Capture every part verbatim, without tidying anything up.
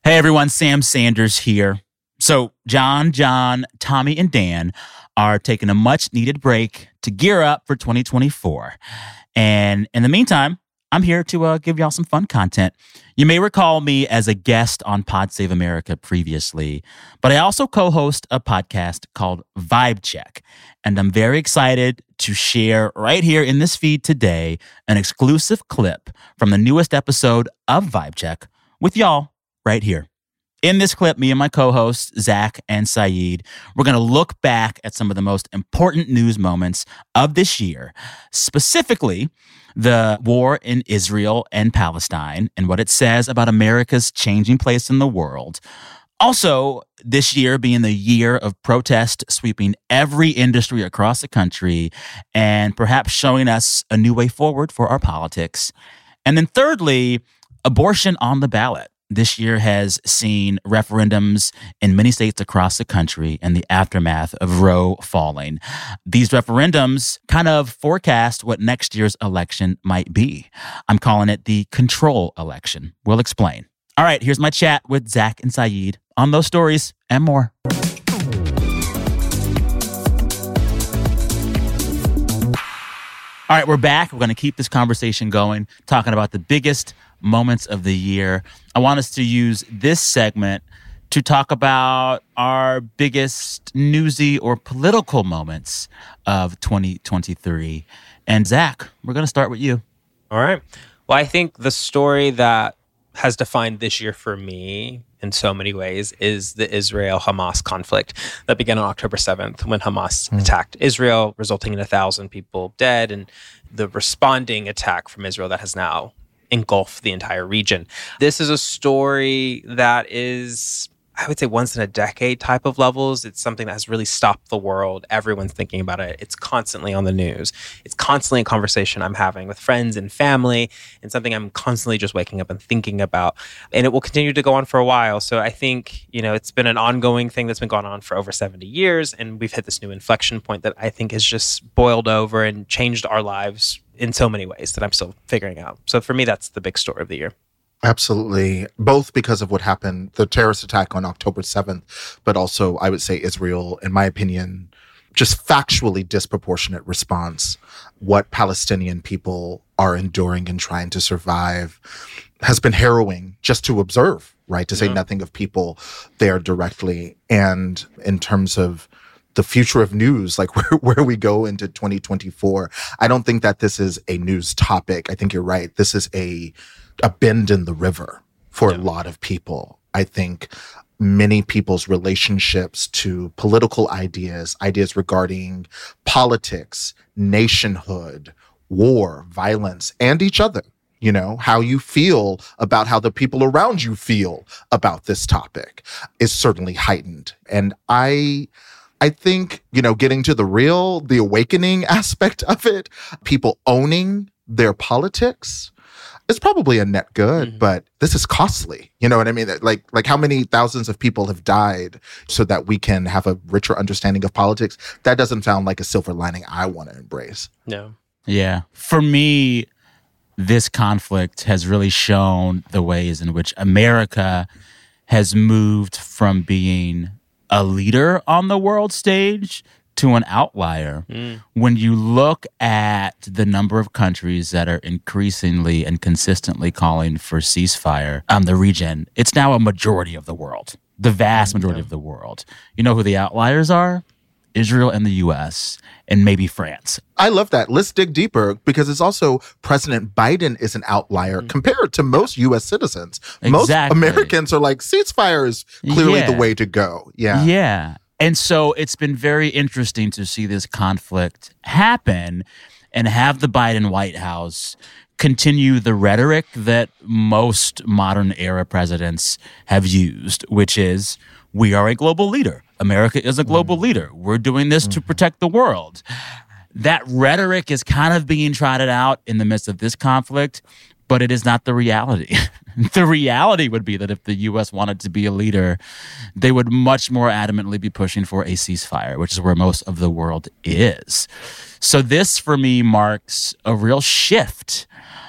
Hey everyone, Sam Sanders here. So John, John, Tommy, and Dan are taking a much-needed break to gear up for twenty twenty-four. And in the meantime, I'm here to uh, give y'all some fun content. You may recall me as a guest on Pod Save America previously, but I also co-host a podcast called Vibe Check. And I'm very excited to share right here in this feed today an exclusive clip from the newest episode of Vibe Check with y'all right here. In this clip, me and my co-hosts, Zach and Saeed, we're going to look back at some of the most important news moments of this year, specifically the war in Israel and Palestine and what it says about America's changing place in the world. Also, this year being the year of protest sweeping every industry across the country and perhaps showing us a new way forward for our politics. And then thirdly, abortion on the ballot. This year has seen referendums in many states across the country and the aftermath of Roe falling. These referendums kind of forecast what next year's election might be. I'm calling it the control election. We'll explain. All right, here's my chat with Zach and Saeed on those stories and more. All right, we're back. We're going to keep this conversation going, talking about the biggest moments of the year. I want us to use this segment to talk about our biggest newsy or political moments of twenty twenty-three. And Zach, we're going to start with you. All right. Well, I think the story that has defined this year for me in so many ways is the Israel-Hamas conflict that began on October seventh when Hamas mm. attacked Israel, resulting in a thousand people dead, and the responding attack from Israel that has now engulfed the entire region. This is a story that is, I would say, once in a decade type of levels. It's something that has really stopped the world. Everyone's thinking about it. It's constantly on the news. It's constantly a conversation I'm having with friends and family, and something I'm constantly just waking up and thinking about. And it will continue to go on for a while. So I think, you know, it's been an ongoing thing that's been going on for over seventy years. And we've hit this new inflection point that I think has just boiled over and changed our lives in so many ways that I'm still figuring out. So for me, that's the big story of the year. Absolutely. Both because of what happened, the terrorist attack on October seventh, but also, I would say, Israel, in my opinion, just factually disproportionate response. What Palestinian people are enduring and trying to survive has been harrowing just to observe, right? To say yeah. nothing of people there directly. And in terms of the future of news, like where, where we go into twenty twenty-four, I don't think that this is a news topic. I think you're right. This is a a bend in the river for yeah. a lot of people. I think many people's relationships to political ideas, ideas regarding politics, nationhood, war, violence, and each other, you know, how you feel about how the people around you feel about this topic is certainly heightened. And I... I think, you know, getting to the real, the awakening aspect of it, people owning their politics is probably a net good, mm-hmm. but this is costly. You know what I mean? Like, like how many thousands of people have died so that we can have a richer understanding of politics? That doesn't sound like a silver lining I want to embrace. No. Yeah. For me, this conflict has really shown the ways in which America has moved from being a leader on the world stage to an outlier. Mm. When you look at the number of countries that are increasingly and consistently calling for ceasefire on the region, it's now a majority of the world, the vast majority yeah. of the world. You know who the outliers are? Israel and the U S and maybe France. I love that. Let's dig deeper because it's also President Biden is an outlier mm. compared to most U S citizens. Exactly. Most Americans are like, ceasefire is clearly yeah. the way to go. Yeah. Yeah. And so it's been very interesting to see this conflict happen and have the Biden White House continue the rhetoric that most modern era presidents have used, which is, we are a global leader. America is a global mm. leader. We're doing this mm-hmm. to protect the world. That rhetoric is kind of being trotted out in the midst of this conflict, but it is not the reality. The reality would be that if the U S wanted to be a leader, they would much more adamantly be pushing for a ceasefire, which is where most of the world is. So this, for me, marks a real shift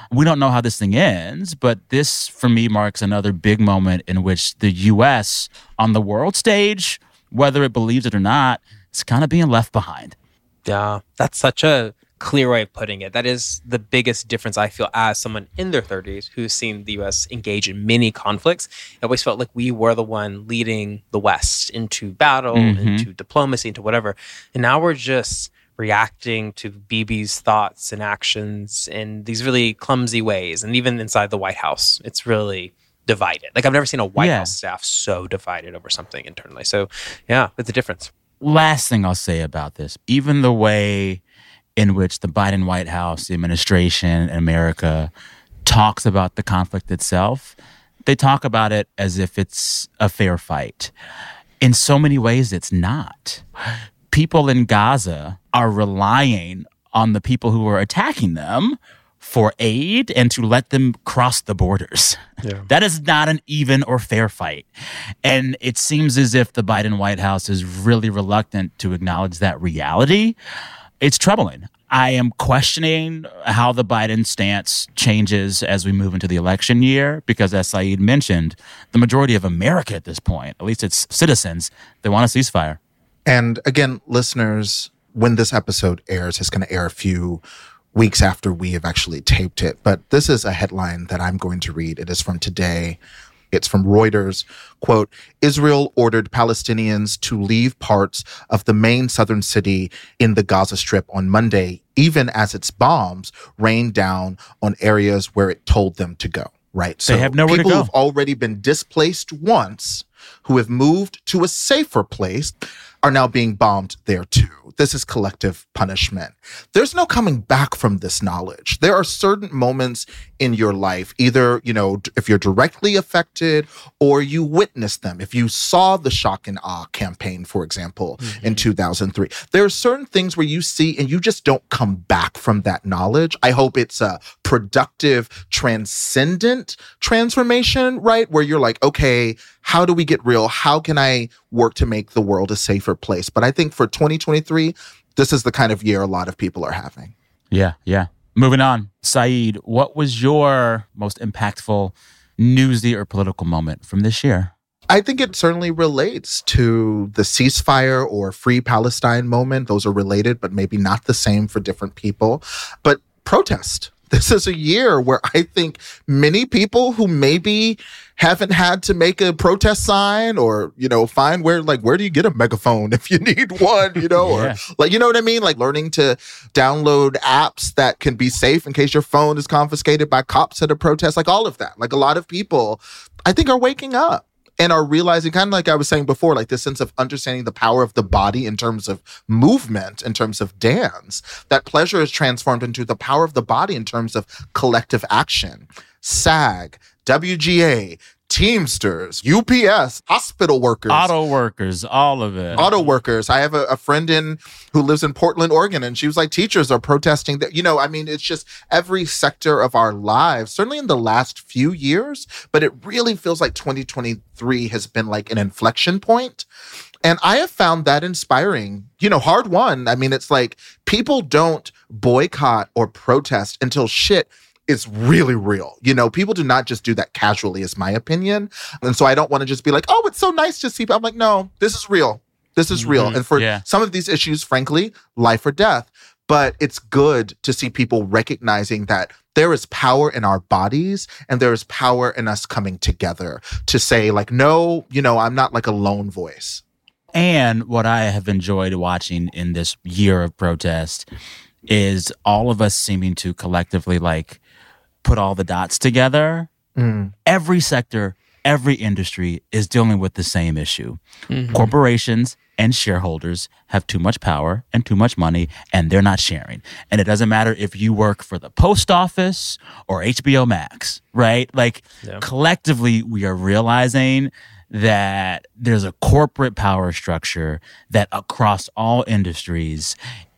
we don't know how this thing ends, but this, for me, marks another big moment in which the U S on the world stage, whether it believes it or not, is kind of being left behind. Yeah, that's such a clear way of putting it. That is the biggest difference I feel as someone in their thirties who's seen the U S engage in many conflicts. It always felt like we were the one leading the West into battle, mm-hmm. into diplomacy, into whatever. And now we're just reacting to Bibi's thoughts and actions in these really clumsy ways. And even inside the White House, it's really divided. Like I've never seen a White yeah. House staff so divided over something internally. So yeah, it's a difference. Last thing I'll say about this, even the way in which the Biden White House, the administration, and America talks about the conflict itself, they talk about it as if it's a fair fight. In so many ways, it's not. People in Gaza are relying on the people who are attacking them for aid and to let them cross the borders. Yeah. That is not an even or fair fight. And it seems as if the Biden White House is really reluctant to acknowledge that reality. It's troubling. I am questioning how the Biden stance changes as we move into the election year because, as Saeed mentioned, the majority of America at this point, at least its citizens, they want a ceasefire. And again, listeners, when this episode airs, it's going to air a few weeks after we have actually taped it. But this is a headline that I'm going to read. It is from today. It's from Reuters. Quote, Israel ordered Palestinians to leave parts of the main southern city in the Gaza Strip on Monday, even as its bombs rained down on areas where it told them to go. Right. So they have nowhere to go. People who've already been displaced once, who have moved to a safer place, are now being bombed there too. This is collective punishment. There's no coming back from this knowledge. There are certain moments in your life, either, you know, if you're directly affected or you witnessed them. If you saw the shock and awe campaign, for example, mm-hmm. in two thousand three, there are certain things where you see and you just don't come back from that knowledge. I hope it's a productive, transcendent transformation, right? Where you're like, okay, how do we get real? How can I work to make the world a safer place? But I think for twenty twenty-three, this is the kind of year a lot of people are having. Yeah, yeah. Moving on. Saeed, what was your most impactful newsy or political moment from this year? I think it certainly relates to the ceasefire or free Palestine moment. Those are related, but maybe not the same for different people. But protest. This is a year where I think many people who maybe haven't had to make a protest sign or, you know, find where, like, where do you get a megaphone if you need one, you know, yeah. or like, you know what I mean? Like learning to download apps that can be safe in case your phone is confiscated by cops at a protest, like all of that. Like a lot of people, I think, are waking up and are realizing, kind of like I was saying before, like this sense of understanding the power of the body in terms of movement, in terms of dance. That pleasure is transformed into the power of the body in terms of collective action. SAG, W G A, Teamsters, U P S, hospital workers. Auto workers, all of it. Auto workers. I have a, a friend in who lives in Portland, Oregon, and she was like, teachers are protesting. That, you know, I mean, it's just every sector of our lives, certainly in the last few years, but it really feels like twenty twenty-three has been like an inflection point. And I have found that inspiring. You know, hard won. I mean, it's like people don't boycott or protest until shit is really real. You know, people do not just do that casually, is my opinion. And so I don't want to just be like, oh, it's so nice to see. I'm like, no, this is real. This is real. Mm-hmm. And for yeah. some of these issues, frankly, life or death. But it's good to see people recognizing that there is power in our bodies and there is power in us coming together to say, like, no, you know, I'm not like a lone voice. And what I have enjoyed watching in this year of protest is all of us seeming to collectively, like, put all the dots together. Mm. Every sector, every industry is dealing with the same issue. Mm-hmm. Corporations and shareholders have too much power and too much money, and they're not sharing. And it doesn't matter if you work for the post office or H B O Max, right? Like, yeah. collectively, we are realizing that there's a corporate power structure that across all industries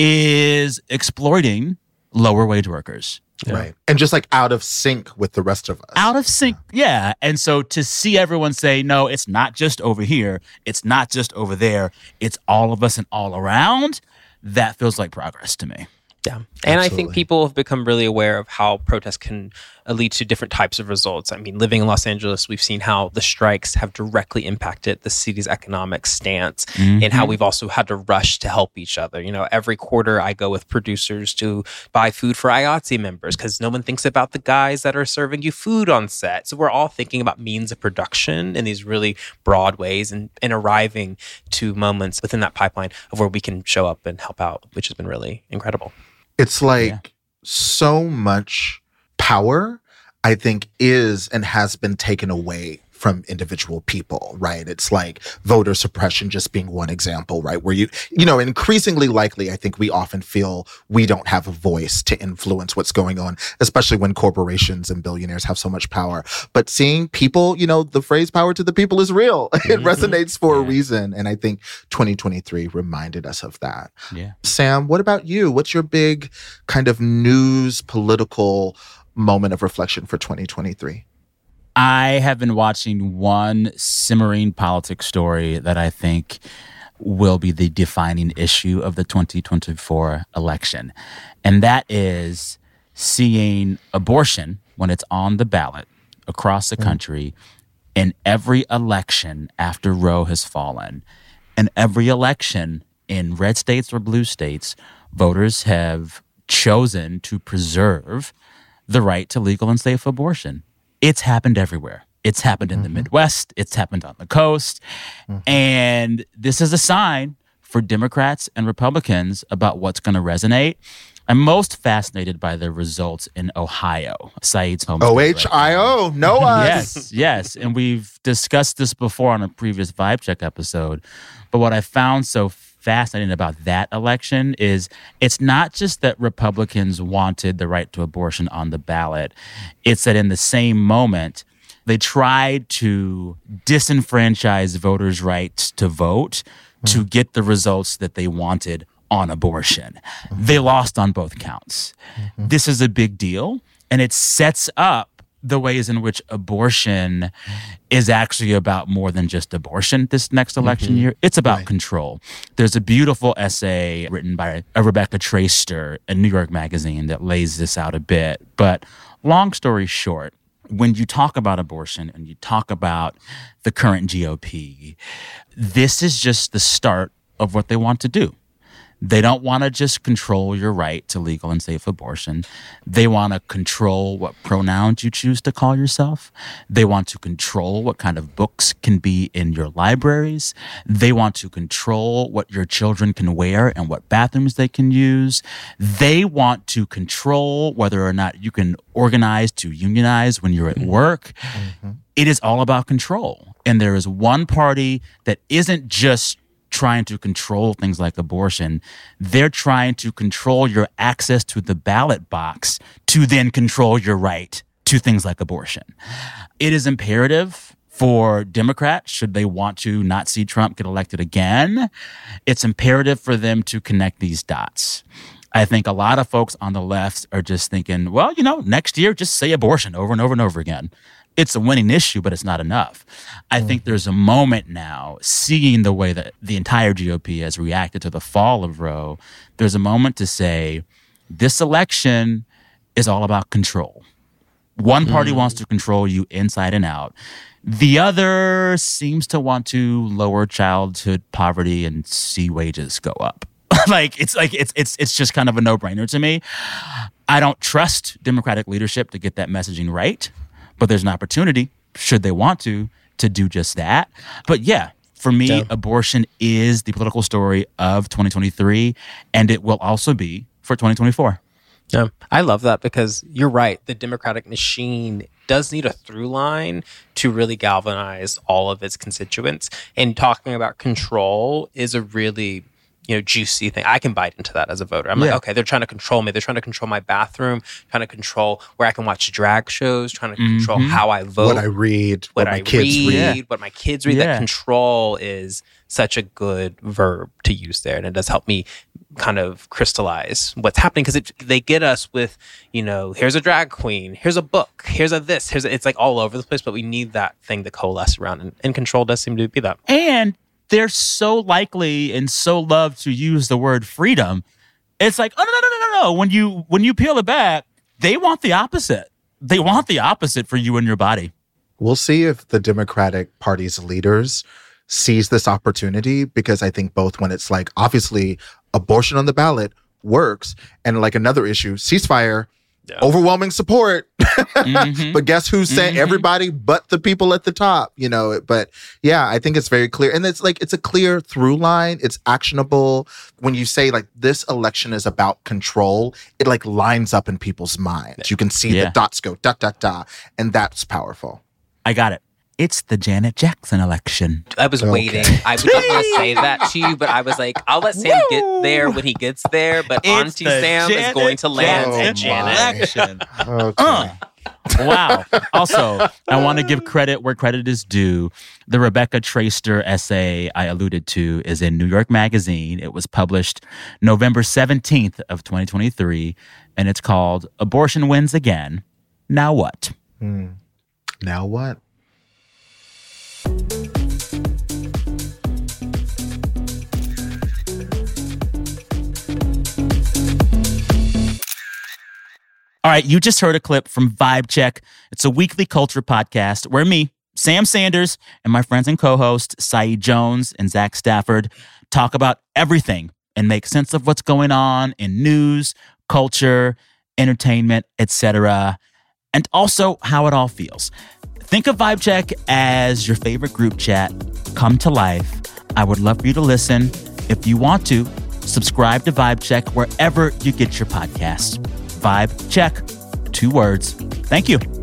is exploiting lower wage workers. Yeah. Right. And just like out of sync with the rest of us. Out of sync. Yeah. And so to see everyone say, no, it's not just over here. It's not just over there. It's all of us and all around. That feels like progress to me. Yeah. And Absolutely. I think people have become really aware of how protests can uh, lead to different types of results. I mean, living in Los Angeles, we've seen how the strikes have directly impacted the city's economic stance Mm-hmm. and how we've also had to rush to help each other. You know, every quarter I go with producers to buy food for I A T S E members because no one thinks about the guys that are serving you food on set. So we're all thinking about means of production in these really broad ways and, and arriving to moments within that pipeline of where we can show up and help out, which has been really incredible. It's like Yeah. so much power, I think, is and has been taken away from individual people, right? It's like voter suppression just being one example, right? Where you, you know, increasingly likely, I think we often feel we don't have a voice to influence what's going on, especially when corporations and billionaires have so much power. But seeing people, you know, the phrase power to the people is real. It Mm-hmm. resonates for a Yeah. reason. And I think twenty twenty-three reminded us of that. Yeah. Sam, what about you? What's your big kind of news political moment of reflection for twenty twenty-three? I have been watching one simmering politics story that I think will be the defining issue of the twenty twenty-four election. And that is seeing abortion when it's on the ballot across the country in every election after Roe has fallen. In every election in red states or blue states, voters have chosen to preserve the right to legal and safe abortion. It's happened everywhere. It's happened in the Midwest. It's happened on the coast. And this is a sign for Democrats and Republicans about what's going to resonate. I'm most fascinated by the results in Ohio, Saeed's home state O right H I now. O, know us. Yes, yes. And we've discussed this before on a previous Vibe Check episode. But what I found so fascinating about that election is it's not just that Republicans wanted the right to abortion on the ballot. It's that in the same moment, they tried to disenfranchise voters' rights to vote to get the results that they wanted on abortion. They lost on both counts. This is a big deal, and it sets up the ways in which abortion is actually about more than just abortion this next election year. It's about Right. control. There's a beautiful essay written by Rebecca Traister in New York Magazine that lays this out a bit. But long story short, when you talk about abortion and you talk about the current G O P, this is just the start of what they want to do. They don't want to just control your right to legal and safe abortion. They want to control what pronouns you choose to call yourself. They want to control what kind of books can be in your libraries. They want to control what your children can wear and what bathrooms they can use. They want to control whether or not you can organize to unionize when you're at work. It is all about control. And there is one party that isn't just trying to control things like abortion. They're trying to control your access to the ballot box to then control your right to things like abortion. It is imperative for Democrats, should they want to not see Trump get elected again, it's imperative for them to connect these dots. I think a lot of folks on the left are just thinking, well, you know, next year, just say abortion over and over and over again. It's a winning issue, but it's not enough. I think there's a moment now, seeing the way that the entire G O P has reacted to the fall of Roe, there's a moment to say, this election is all about control. One party wants to control you inside and out. The other seems to want to lower childhood poverty and see wages go up. Like it's like it's it's it's just kind of a no-brainer to me. I don't trust Democratic leadership to get that messaging right. But there's an opportunity, should they want to, to do just that. But yeah, for me, Yeah. abortion is the political story of twenty twenty-three, and it will also be for twenty twenty-four. Yeah, I love that because you're right. The Democratic machine does need a through line to really galvanize all of its constituents. And talking about control is a really, you know, juicy thing. I can bite into that as a voter. I'm Yeah. like, okay, they're trying to control me. They're trying to control my bathroom, trying to control where I can watch drag shows, trying to control Mhm. how I vote, What I read, what, what my I kids read, read. Yeah. what my kids read. Yeah. That control is such a good verb to use there. And it does help me kind of crystallize what's happening because they get us with, you know, here's a drag queen, here's a book, here's a this, here's a, it's like all over the place, but we need that thing to coalesce around. And, and control does seem to be that. And they're so likely and so love to use the word freedom. It's like, oh, no, no, no, no, no. When you when you peel it back, they want the opposite. They want the opposite for you and your body. We'll see if the Democratic Party's leaders seize this opportunity, because I think both when it's like, obviously, abortion on the ballot works, and like another issue, ceasefire, yeah. overwhelming support. mm-hmm. But guess who's saying mm-hmm. everybody but the people at the top, you know? But yeah, I think it's very clear. And it's like, it's a clear through line. It's actionable. When you say like this election is about control, it like lines up in people's minds. You can see yeah. the dots go da, da, da. And that's powerful. I got it. It's the Janet Jackson election. I was okay. waiting. I was going to say that to you, but I was like, I'll let Sam Woo! get there when he gets there. But it's Auntie Sam Janet is going to land at Janet. Election. Okay. Uh. Wow. Also, I want to give credit where credit is due. The Rebecca Traister essay I alluded to is in New York Magazine. It was published November seventeenth of twenty twenty-three, and it's called Abortion Wins Again. Now what? Hmm. Now what? All right, you just heard a clip from Vibe Check. It's a weekly culture podcast where me, Sam Sanders, and my friends and co-hosts, Saeed Jones and Zach Stafford, talk about everything and make sense of what's going on in news, culture, entertainment, et cetera, and also how it all feels. Think of Vibe Check as your favorite group chat come to life. I would love for you to listen. If you want to, subscribe to Vibe Check wherever you get your podcasts. Vibe Check. Two words. Thank you.